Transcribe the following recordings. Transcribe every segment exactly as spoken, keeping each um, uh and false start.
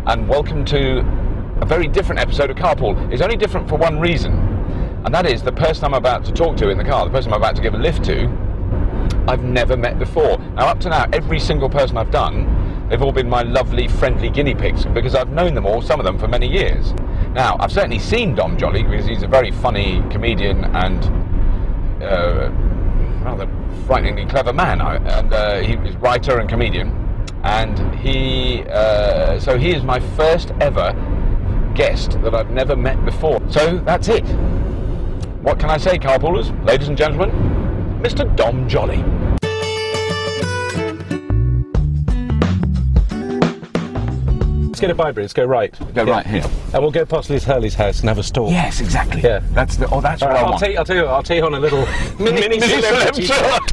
and welcome to a very different episode of Carpool. It's only different for one reason, and that is the person I'm about to talk to in the car, the person I'm about to give a lift to, I've never met before. Now, up to now, every single person I've done, they've all been my lovely, friendly guinea pigs, because I've known them all, some of them, for many years. Now, I've certainly seen Dom Jolly, because he's a very funny comedian and uh, rather frighteningly clever man, and uh, he's a writer and comedian, and he, uh, so he is my first ever guest that I've never met before. So, that's it. What can I say, carpoolers? Ladies and gentlemen, Mister Dom Jolly. Let's get a Bible, let's go right. Go yeah. right here. And we'll go past Liz Hurley's house and have a stalk. Yes, exactly. Yeah. That's the, oh, that's what right, I I'll want. Tell you, I'll tell you, I'll take you on a little mini, mini celebrity.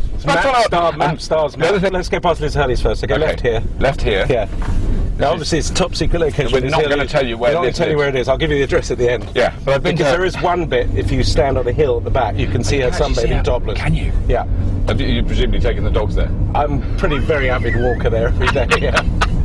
Map star, map stars, map. Let's go past Liz Hurley's first, so go okay. left here. Left here? Yeah. Now, obviously, it's a top secret location. We're not going to tell you where We're not going to tell you where it is. I'll give you the address at the end. Yeah, but I've been because to... there is one bit, if you stand on a hill at the back, you can see her sunbathing topless. Can you? Yeah. Have you, you presumably taken the dogs there? I'm pretty very avid walker there every day, yeah.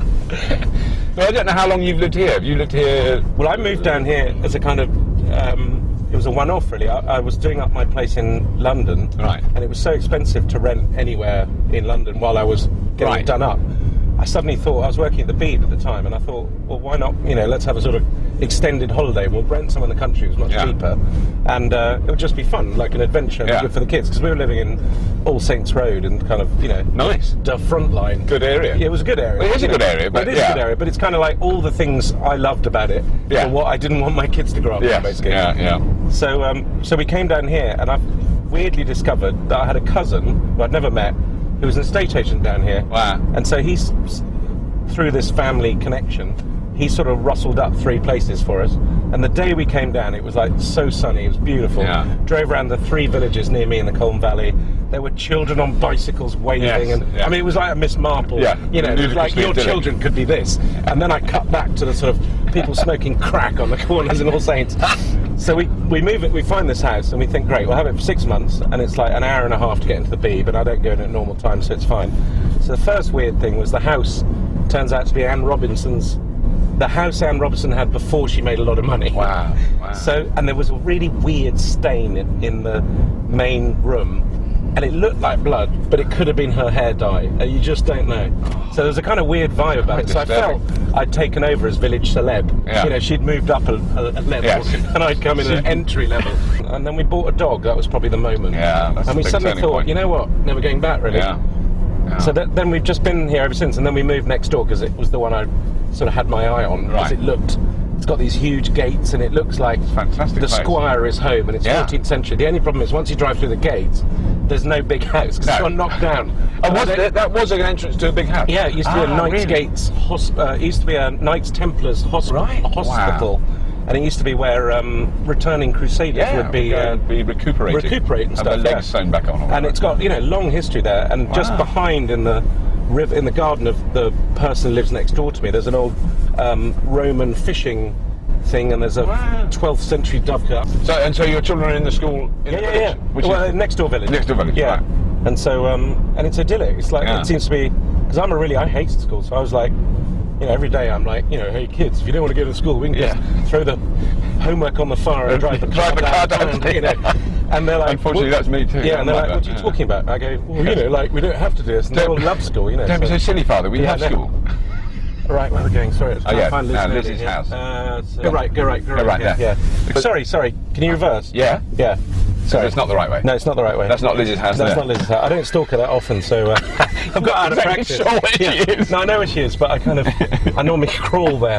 Well, I don't know how long you've lived here. Have you lived here? Well, I moved down here as a kind of... Um, it was a one-off, really. I, I was doing up my place in London. Right. And it was so expensive to rent anywhere in London while I was getting right. it done up. I suddenly thought, I was working at the Beeb at the time, and I thought, well, why not, you know, let's have a sort of extended holiday. We'll rent some in the country, it was much yeah. cheaper, and uh, it would just be fun, like an adventure, and yeah. good for the kids, because we were living in All Saints Road, and kind of, you know... Nice. The front line. Good area. Yeah, it was a good area. Well, it is a good know. area, but well, It is yeah. a good area, but it's kind of like all the things I loved about it, yeah. for what I didn't want my kids to grow up yes. with, basically. Yeah, yeah. So, um, so we came down here, and I've weirdly discovered that I had a cousin, who I'd never met, who was an estate agent down here. Wow. And so he's... through this family connection, he sort of rustled up three places for us. And the day we came down, it was like so sunny, it was beautiful. Yeah. Drove around the three villages near me in the Colne Valley. There were children on bicycles waving, yes, and yeah. I mean, it was like a Miss Marple. Yeah. You know, it was like your idyllic. children could be this. And then I cut back to the sort of people smoking crack on the corners in All Saints. So we, we move it, we find this house, and we think, great, we'll have it for six months, and it's like an hour and a half to get into the Beeb, and I don't go in at normal time, so it's fine. So the first weird thing was the house turns out to be Anne Robinson's, the house Anne Robinson had before she made a lot of money. Wow. wow. So, and there was a really weird stain in, in the main room, and it looked like blood, but it could have been her hair dye, and you just don't know. So there's a kind of weird vibe about it. So I felt I'd taken over as village celeb. Yeah. You know, she'd moved up a, a, a level, yes. and I'd come in at an entry level. And then we bought a dog. That was probably the moment. Yeah, that's and we a big suddenly turning thought, point. you know what? Never going back, really. Yeah. yeah. So that, then we've just been here ever since, and then we moved next door because it was the one I sort of had my eye on. Because Right. it looked, it's got these huge gates, and it looks like fantastic the place. Squire is home, and it's Yeah. fourteenth century. The only problem is once you drive through the gates, there's no big house because No. it's got knocked down. Oh, was there, that was an entrance to a big house? Yeah, it used to be a Ah, Knights really? Gates. Hosp- uh, it used to be a Knights Templars hosp- Right. hospital, and it used to be where um, returning Crusaders Yeah, would be go uh, and be recuperated. recuperate and Have stuff. their yeah. legs sewn back on. And it's got, you know, long history there. And just Wow. behind in the river, in the garden of the person who lives next door to me, there's an old um, Roman fishing thing, and there's a Wow. twelfth century dovecot. So, and so your children are in the school in Yeah, the yeah, village? yeah. Which well, is, uh, next door village. Next door village, yeah. right. And so, um, and it's idyllic. It's like, Yeah. it seems to be, because I'm a really, I hated school, so I was like, you know, every day I'm like, you know, hey kids, if you don't want to go to school, we can Yeah. just throw the homework on the fire and drive the car Drive the car down, down. you know. And they're like, Unfortunately, well, that's me too. Yeah, I'm and they're like like, what that, are you yeah. talking about? I go, well, you know, like, we don't have to do this. And they all love school, you know. Don't be so silly, Father. We Yeah, have no. school. Right, where are we going? Sorry, I Oh, yeah, find Liz now Hurley Liz's here. house. Uh, so go right, go right, go right. right yeah, there. yeah. But- sorry, sorry. Can you reverse? Yeah? Yeah. So it's not the right way. No, it's not the right way. That's not Liz's house That's there. not Liz's house. I don't stalk her that often, so uh, I've got out of exactly practice. sure where she Yeah. is. No, I know where she is, but I kind of, I normally crawl there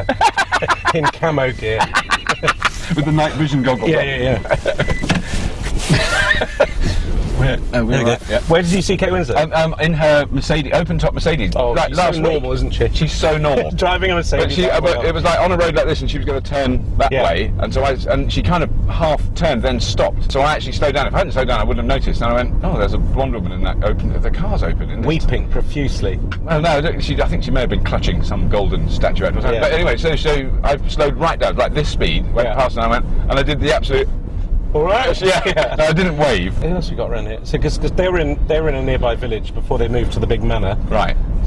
in camo gear. With the night vision goggles Yeah, on. yeah, yeah. Where, oh, we're There we right, go. yeah. Where did you see Kate Winslet? Um, um, in her Mercedes, open-top Mercedes. oh, like she's last so week. normal, isn't she? She's so normal. Driving a Mercedes. But she, that uh, but well. it was like on a road like this, and she was going to turn that Yeah. way, and so I, and she kind of half turned, then stopped. So I actually slowed down. If I hadn't slowed down, I wouldn't have noticed. And I went, oh, there's a blonde woman in that open. The car's open. In this Weeping profusely. Well, no, I don't- she, I think she may have been clutching some golden statuette or something. Yeah. But anyway, so so I slowed right down, like this speed, went Yeah. past, and I went, and I did the absolute. All right. Yeah, no, I didn't wave. Who else we got around here? So, because they were in they were in a nearby village before they moved to the big manor. Right.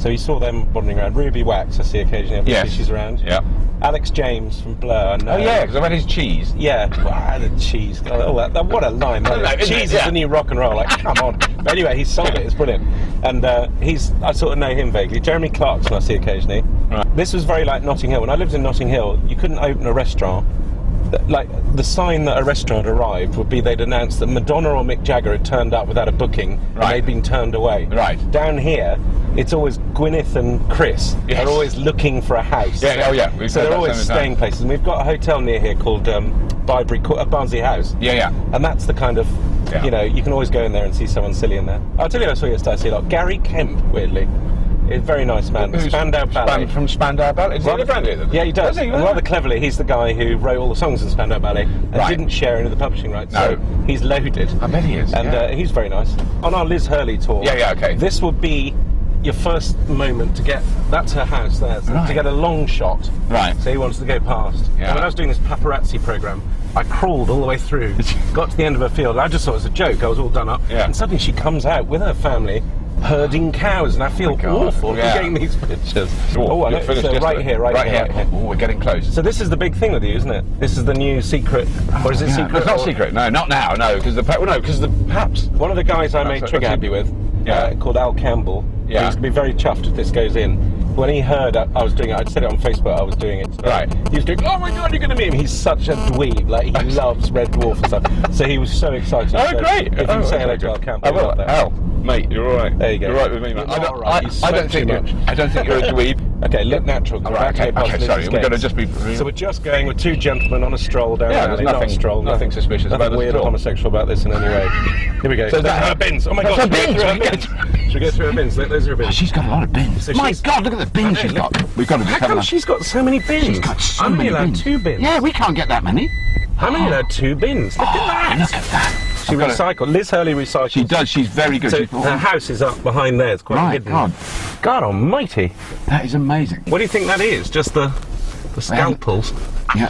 So you saw them wandering around. Ruby Wax, I see occasionally. Obviously Yes. she's around. Yeah. Alex James from Blur. I know. Oh yeah, because I've had his cheese. Yeah. Wow, the cheese. Oh, that, that, what a line. That I know, is. isn't it? Cheese is Yeah. the new rock and roll. Like, come on. But anyway, he's sold it. It's brilliant. And uh, he's, I sort of know him vaguely. Jeremy Clarkson I see occasionally. Right. This was very like Notting Hill. When I lived in Notting Hill, you couldn't open a restaurant. Like, the sign that a restaurant arrived would be they'd announced that Madonna or Mick Jagger had turned up without a booking and Right. they'd been turned away. Right. Down here, it's always Gwyneth and Chris. Yes. They're always looking for a house. Yeah, oh yeah, we've So heard they're that always so many staying times. places. And we've got a hotel near here called um, Bybury, Co- uh, Barnsley House. Yeah, yeah. And that's the kind of, Yeah. you know, you can always go in there and see someone silly in there. I'll tell you who I saw yesterday, I see a lot. Gary Kemp, weirdly. He's a very nice man. Who's Spandau Ballet. Span- from Spandau Ballet. Does he live around here? Yeah, he does. he? And rather cleverly, he's the guy who wrote all the songs in Spandau Ballet and Right. didn't share any of the publishing rights. No. So he's loaded. I bet he is, And yeah. uh, he's very nice. On our Liz Hurley tour. Yeah, yeah, okay. This will be your first moment to get. That's her house there. So Right. To get a long shot. Right. So he wants to go past. Yeah. And when I was doing this paparazzi program, I crawled all the way through, got to the end of her field. And I just thought it was a joke. I was all done up. Yeah. And suddenly she comes out with her family. Herding cows, and I feel Oh my God. awful Yeah. getting these pictures. Oh, I know. you're finished So right yesterday. here, right, right here, right here. Oh, we're getting close. So this is the big thing with you, isn't it? This is the new secret, or is it Yeah. secret? No, it's not or- secret. No, not now. No, because the well, no, because the perhaps. One of the guys I made That's- Trigger that's Happy it. with, Yeah. uh, called Al Campbell. Yeah. He's going to be very chuffed if this goes in. When he heard I I was doing it, I'd said it on Facebook, I was doing it. Right. He was going, oh my God, you're going to meet him. He's such a dweeb. Like, he loves Red Dwarf and stuff. So he was so excited. Oh, So great! If you oh, say okay, hello to Al good. Campbell. I will. you'll love that. Al, mate, you're all right. There you go. You're right with me, man. You're I not don't, all right. I, You I sweat don't think too you're. much. I don't think you're a dweeb. Okay, look natural. All right, Back to okay, your okay, Liz sorry, Gates. we've got to just be- So we're just going with two gentlemen on a stroll down Yeah, the there's alley. nothing- Not a stroll. nothing suspicious nothing about this weird at or all. homosexual about this in any way. Here we go. So That's that- her bins. Oh my that's God, her should we go bins. through her We go bins? through- Should we go through her bins? Look, those are her bins. She's got a lot of bins. So My she's- God, look at the bins I she's know, got. look. We've got to just How have come a- she's got so many bins? She's got so I'm only many allowed bins. two bins. Yeah, we can't get that many. I'm only allowed two bins. Look at that. Look at that. She I've got to- recycled. Liz Hurley recycles. She does. She's very good. So She's her house is up behind there. It's quite Right, hidden. God. God almighty. That is amazing. What do you think that is? Just the the scalpels? Yeah.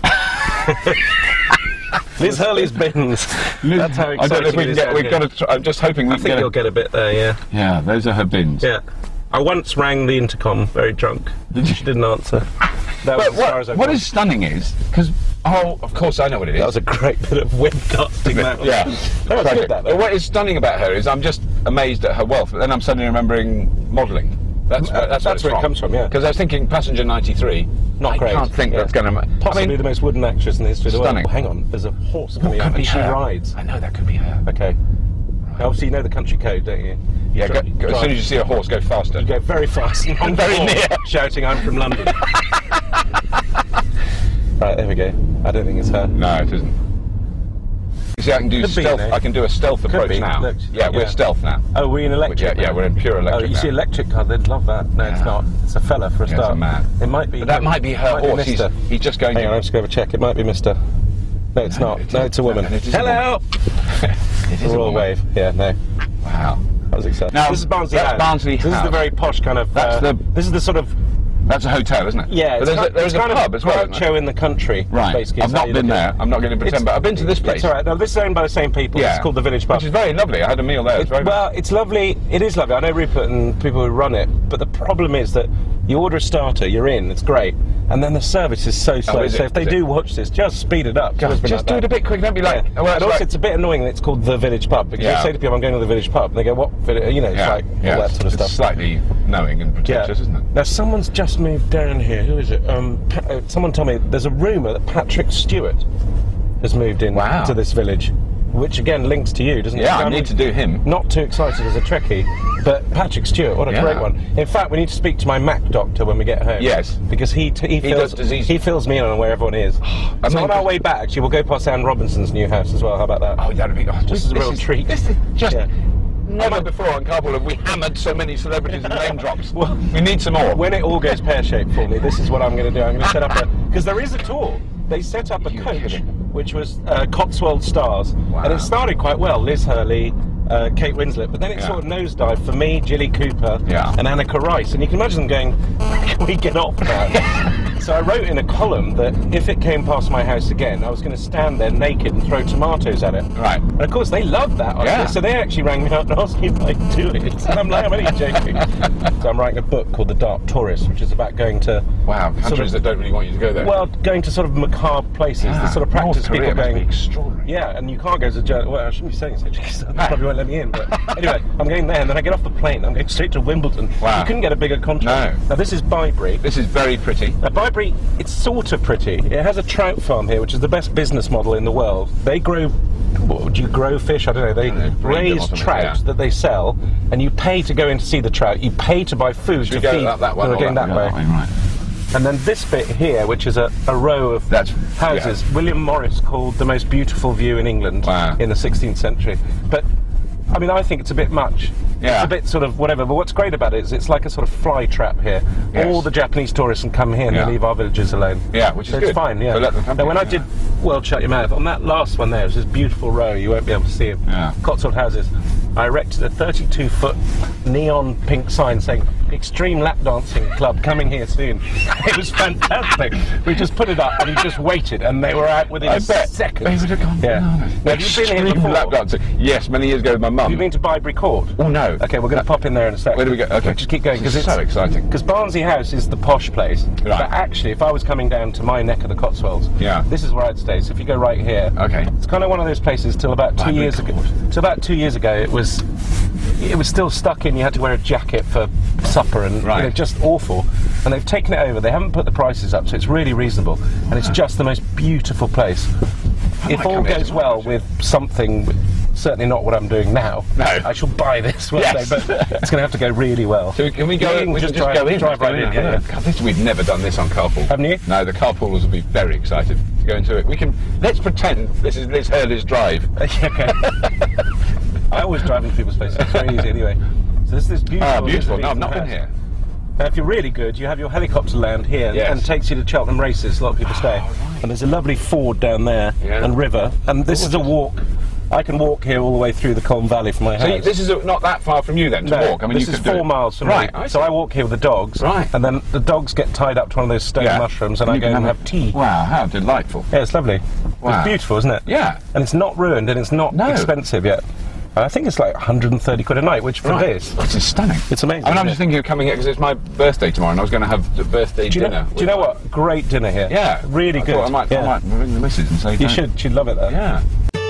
Liz Hurley's bins. That's how I exciting don't know if we it can is get. down We've here. got to. Try, I'm just hoping we I can think get. you'll A, get a bit there, yeah. yeah, those are her bins. Yeah. I once rang the intercom very drunk. Did you? She didn't answer. That was But as far what, as I what got. is stunning is because oh, of course I know what it is. That was a great bit of webcasting. That was. yeah. That was Tragic. good, that, But though. what is stunning about her is I'm just amazed at her wealth. But then I'm suddenly remembering modelling. That's Uh, where, that's, that's where, where it it's comes from, yeah. Because I was thinking Passenger ninety-three. Not I great. can't think Yeah. that's going to. Possibly I mean, the most wooden actress in the history of the world. Stunning. Oh, hang on, there's a horse what coming could up be and she her? rides. I know that could be her. Okay. Obviously, you know the country code, don't you? Yeah. Dri- Go, go, as drive- soon as you see a horse, go faster. You go very fast and And very near. shouting, I'm from London. Right, there we go. I don't think it's her. No, it isn't. You see, I can do Could be, stealth. though. I can do a stealth approach be. now. Look, yeah, we're yeah. stealth now. Oh, we're in electric. Yeah, yeah, now? we're in pure Oh, electric you see now. electric car, they'd love that. No, it's Yeah. not. It's a fella for a Yeah, it's start. a man. It might be. But that might be her might be horse. He's, Mister. he's just going. Hang on, to, I'm just going to check. It might be Mister. No, it's No, not. it no, is- it's a woman. no, it is a Hello! it is a Royal woman. wave. Yeah, no. Wow. That was exciting. Now, this is Barnsley that's House. Barnsley This is the House. very posh kind of. That's uh, the- This is the sort of. That's a hotel, isn't it? Yeah, But it's there's kind, a, there's it's a kind pub of as well. isn't Groucho there? in the country. Right. Basically, I've is how not you been look at there. it. I'm not going to pretend, It's- but I've been to this place. It's all right. Now, this is owned by the same people. Yeah. It's called the Village Pub. Which is very lovely. I had a meal there. It's It- very well, nice. it's lovely. It is lovely. I know Rupert and people who run it, but the problem is that you order a starter, you're in, it's great, and then the service is so slow. is so it? if they Is it? do watch this, just speed it up. It's always Just, been just do like it a that. bit quick. Don't be like. Yeah. Well, and it's also, like it's a bit annoying that it's called the Village Pub because Yeah. you say to people, "I'm going to the Village Pub," and they go, "What? Village?" You know, it's yeah, like yeah. all that sort of it's stuff. slightly knowing and pretentious, isn't it? Now, someone's just moved down here. Who is it? Um, pa- uh, someone told me there's a rumour that Patrick Stewart has moved in Wow. to this village, which again links to you, doesn't it? Yeah, I I'm need to do him. Not too excited as a Trekkie, but Patrick Stewart, what a Yeah. great one. In fact, we need to speak to my Mac doctor when we get home. Yes. Because he t- he, He fills, does disease- he fills me in on where everyone is. I so mean, on our just- way back, actually, we'll go past Anne Robinson's new house as well. How about that? Oh, that'd be. Oh, just, This is a real treat. This is just. Yeah. Never before on Carpool have we hammered so many celebrities and name drops. Well, we need some more. When it all goes pear-shaped for me, this is what I'm going to do. I'm going to set up a... Because there is a tour. They set up a You're coach, kidding. which was uh, Cotswold Stars. Wow. And it started quite well. Liz Hurley, uh, Kate Winslet. But then it Yeah. sort of nosedived for me, Jilly Cooper, Yeah. and Annika Rice. And you can imagine them going, can we get off now? So I wrote in a column that if it came past my house again, I was going to stand there naked and throw tomatoes at it. Right. And of course, they loved that. Yeah. So they actually rang me up and asked me if I'd do it. And I'm like, I'm only joking. So I'm writing a book called The Dark Tourist, which is about going to... Wow, countries sort of, that don't really want you to go there. Well, going to sort of macabre places, yeah. the sort of practice North Korea people must going... be extraordinary. Yeah, and you can't go as a journalist. Well, I shouldn't be saying this because they probably won't let me in. But anyway, I'm going there and then I get off the plane. I'm going straight to Wimbledon. Wow. You couldn't get a bigger contract. No. Now, this is Bybury. This is very pretty. Now, Bybury, it's sort of pretty. It has a trout farm here, which is the best business model in the world. They grow, what, do you grow fish? I don't know. They I don't know, breed them or raise something, trout yeah. that they sell, and you pay to go in to see the trout. You pay to buy food Should to we go feed. that, that one? No, or we're going that, that, yeah, way. that way. Right. And then this bit here, which is a, a row of That's, houses, yeah. William Morris called the most beautiful view in England Wow. in the sixteenth century. But, I mean, I think it's a bit much. Yeah. It's a bit sort of whatever, but what's great about it is it's like a sort of fly trap here. Yes. All the Japanese tourists can come here and Yeah. they leave our villages alone. Yeah, which is so good. it's fine, yeah. So let them come now, when here, I yeah. did World Shut Your Mouth, on that last one there, it was this beautiful row, you won't be able to see it. Yeah. Cotswold houses. I erected a thirty-two foot neon pink sign saying Extreme Lap Dancing Club coming here soon. It was fantastic. We just put it up and you just waited and they were out within I a bet second. they would have gone Yeah. bananas. Now, have you been here Extreme before? lap dancing. Yes, many years ago with my mum. Have you been to Bybury Court? Oh no. Okay, we're going to pop in there in a second. Where do we go? Okay. We'll just keep going This because is it's so exciting. Because Barnsley House is the posh place. Right. But actually, if I was coming down to my neck of the Cotswolds, Yeah. this is where I'd stay. So if you go right here, Okay. it's kind of one of those places. Till about two Bybury years ago, Court. till about two years ago, it was it was still stuck in. You had to wear a jacket for supper and Right. you know, just awful. And they've taken it over. They haven't put the prices up, so it's really reasonable. And it's just the most beautiful place. I If might all come here goes tomorrow, well actually. with something, certainly not what I'm doing now. No. I shall buy this one Yes. day, but it's going to have to go really well. So can we go? Yeah, you can we just can drive- go in. drive Let's right go in, yeah, yeah. God, this, we've never done this on Carpool. Haven't you? No, the Carpoolers will be very excited to go into it. We can. Let's pretend this is Liz Hurley's drive. Okay. I always drive into people's places. It's very easy anyway. So this is this beautiful. Ah, beautiful. No, I've Elizabethan not been house. here. Now, if you're really good, you have your helicopter land here Yes. and it takes you to Cheltenham Races. A lot of people stay. right. And there's a lovely ford down there Yeah. and river. And this is a walk. I can walk here all the way through the Colne Valley from my So house. you, this is a, not that far from you then to No, walk. I mean, this you is could do four it. miles from right, me. I So see. I walk here with the dogs. Right. And then the dogs get tied up to one of those stone Yeah. mushrooms and, I you go can and a- have tea. Wow, how delightful. Yeah, it's lovely. Wow. It's beautiful, isn't it? Yeah. And it's not ruined and it's not No. expensive yet. And I think it's like one hundred thirty quid a night, which for Right. this, This is stunning. it's amazing. I mean, I'm isn't just it? thinking of coming here because it's my birthday tomorrow and I was going to have the birthday Do you, dinner. know, do with- you know what? Great dinner here. Yeah. Really I good. thought I might, yeah. I might ring the missus and say You don't. should. She'd love it though. Yeah.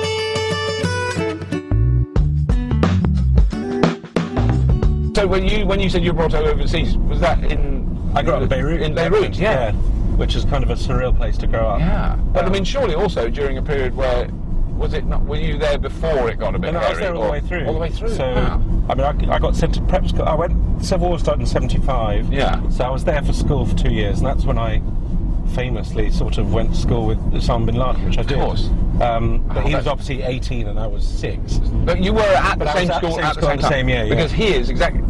So when you when you said you were brought overseas, was that in? I grew up in Beirut. In Beirut, yeah. Which is kind of a surreal place to grow up. Yeah. But I Um, mean, surely also during a period where was it not? Were you there before it got a bit? No, no, I was hairy, there all the or- way through. All the way through. So, Wow. I mean, I, I got sent to prep school. I went. Civil War started in seventy-five. Yeah. So I was there for school for two years, and that's when I famously sort of went to school with Osama bin Laden, which I did. course. Um, but Wow, he was that's- obviously eighteen, and I was six. But you were at the But I same was at the school same at the school same at the time. same year, yeah. Because he is exactly.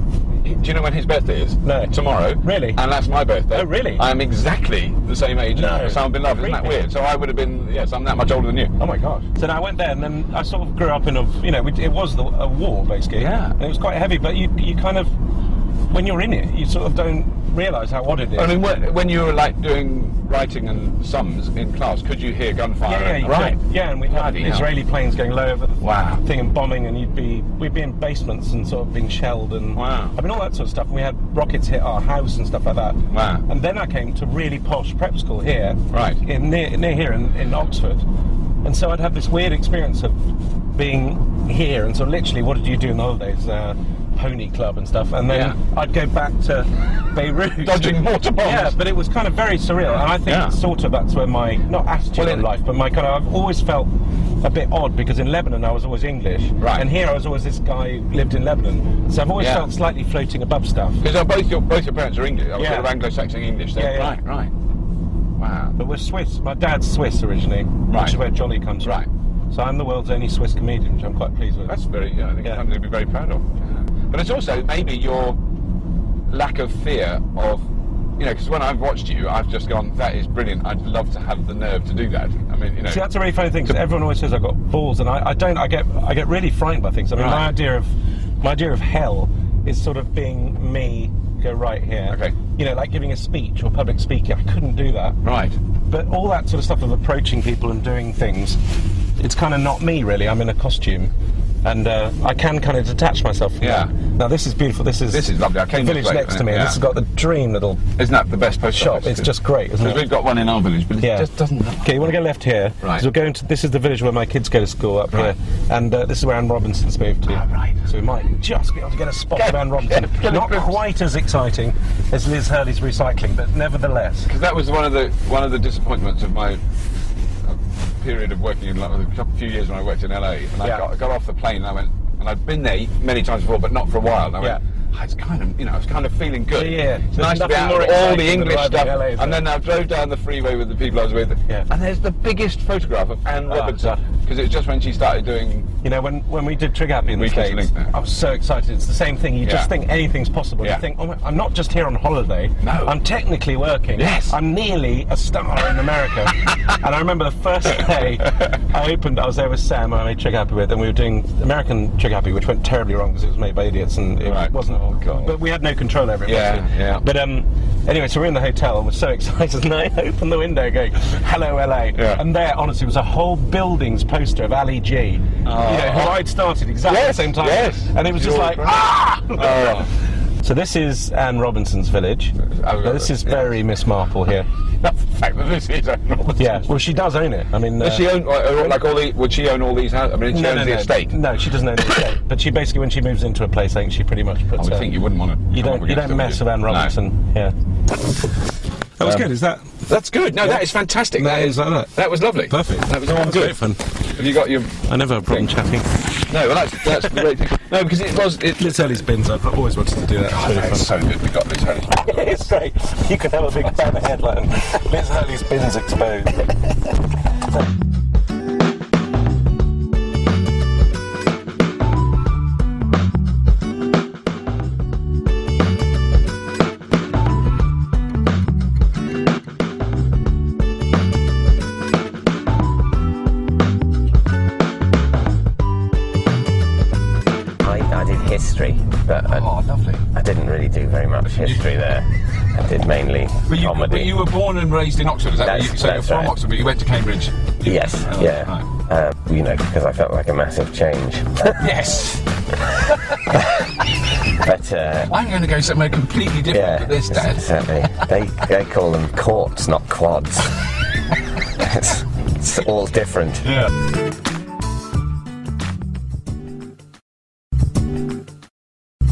Do you know when his birthday is? No. Tomorrow. Really? And that's my birthday. Oh, really? I am exactly the same age No. as Osama bin Laden. Isn't that Really? weird? So I would have been. Yes, I'm that much older than you. Oh my gosh! So I went there, and then I sort of grew up in a, you know, it was the, a war basically. Yeah. And it was quite heavy, but you, you kind of, when you're in it, you sort of don't realise how odd it is. I mean, when, when you were like doing writing and sums in class, could you hear gunfire? yeah, yeah, and- you right. could. Yeah, and we'd have Bloody hell. Israeli planes going low over the Wow. thing and bombing, and you'd be, we'd be in basements and sort of being shelled, and Wow. I mean all that sort of stuff. And we had rockets hit our house and stuff like that. Wow. And then I came to really posh prep school here, Right. in near, near here in, in Oxford, and so I'd have this weird experience of being here, and so literally, what did you do in the holidays? Uh, Pony Club and stuff, and then Yeah. I'd go back to Beirut, Dodging mortar bombs. Yeah, but it was kind of very surreal, and I think Yeah. sort of that's where my not attitude Well, in in- life, but my kind of I've always felt a bit odd because in Lebanon I was always English, Right. and here I was always this guy who lived in Lebanon, so I've always Yeah. felt slightly floating above stuff. Because both your both your parents are English, or Yeah. sort of Anglo-Saxon English. Then. Yeah, yeah. Right, right. Wow. But we're Swiss. My dad's Swiss originally, Right. which is where Jolly comes from. Right. So I'm the world's only Swiss comedian, which I'm quite pleased with. That's very. Yeah, I think Yeah. it's something to be very proud of. Yeah. But it's also maybe your lack of fear of, you know, because when I've watched you, I've just gone, that is brilliant. I'd love to have the nerve to do that. I mean, you know. See, that's a really funny thing because everyone always says I've got balls, and I, I don't. I get I get really frightened by things. I mean, Right. my idea of my idea of hell is sort of being me. Go right here. Okay. you know, like giving a speech or public speaking. I couldn't do that. Right. But all that sort of stuff of approaching people and doing things, it's kind of not me, really. I'm in a costume. And uh, I can kind of detach myself from Yeah. that. Now, this is beautiful. This is, This is lovely. I came the this village way, next to me. yeah. And this has got the dream little Isn't that the best post shop. office? It's just great, isn't Because it? we've got one in our village, but it Yeah. just doesn't look. Okay, you want to go left here? Right. So we're going to. This is the village where my kids go to school up Right. here, and uh, this is where Anne Robinson's moved to. Ah, right. So we might just be able to get a spot Get- of Anne Robinson. get- get a Not glimpse. quite as exciting as Liz Hurley's recycling, but nevertheless. Because that was one of the one of the disappointments of my uh, period of working in like, a couple, few years when I worked in L A. And I Yeah. got, I got off the plane and I went, and I'd been there many times before, but not for a while. And I went, Yeah. "Oh, it's kind of, you know, I was kind of feeling good. Yeah, yeah. It's There's nice to be nothing out more of all exciting the than English arriving stuff. in L A, is And there? then I drove down the freeway with the people I was with. Yeah. And there's the biggest photograph of Anne Oh, Robinson. God. Because it was just when she started doing. You know, when, when we did Trig Happy in the Weekend States, Link there. I was so excited. It's the same thing. You Yeah. just think anything's possible. Yeah. You think, oh, my- I'm not just here on holiday. No. I'm technically working. Yes. I'm nearly a star in America. And I remember the first day I opened, I was there with Sam, who I made Trig Happy with, and we were doing American Trig Happy, which went terribly wrong because it was made by idiots and it Right. wasn't. Oh, God. But we had no control over it. Yeah, basically. yeah. But um, anyway, so we're in the hotel and we're so excited, and I opened the window going, "Hello, L A." Yeah. And there, honestly, was a whole building's poster of Ali G. You know, who I'd started exactly Yes, at the same time. yes. And it was just You're like, right. ah! Oh. So this is Anne Robinson's village. Oh, Now, this is yeah. very Miss Marple here. That's the fact that this is Anne Robinson. Yeah, well, she does own it. I mean, uh, Does she own, uh, like all the, would she own all these houses? I mean, she no, owns no, the no. estate. No, she doesn't own the estate. But she basically, when she moves into a place, I think she pretty much I puts would her- think you wouldn't want to. You don't, you don't mess with Anne Robinson. Yeah. That was Um, good. Is that? That's good. No, that is fantastic. That is like that. That was lovely. Perfect. That was That all was good. great fun. Have you got your? I never have a problem chatting. No, well, that's that's the great thing. No, because it was. It, Liz Hurley's bins. I've always wanted to do that. It's really fun. it's so good. We got this. Hurley. It's great. You could have a big banner headline. Liz Hurley's bins exposed. I, I did history, but I, Oh, lovely. I didn't really do very much history there. I did mainly But you, comedy. but you were born and raised in Oxford. Is that That's- what you, so you're that's from right. Oxford, but you went to Cambridge? Yes, Oh, yeah. right. Um, you know, because I felt like a massive change. Yes. But uh, I'm going to go somewhere completely different yeah, to this, Dad. exactly. They they call them courts, not quads. it's, it's all different. Yeah.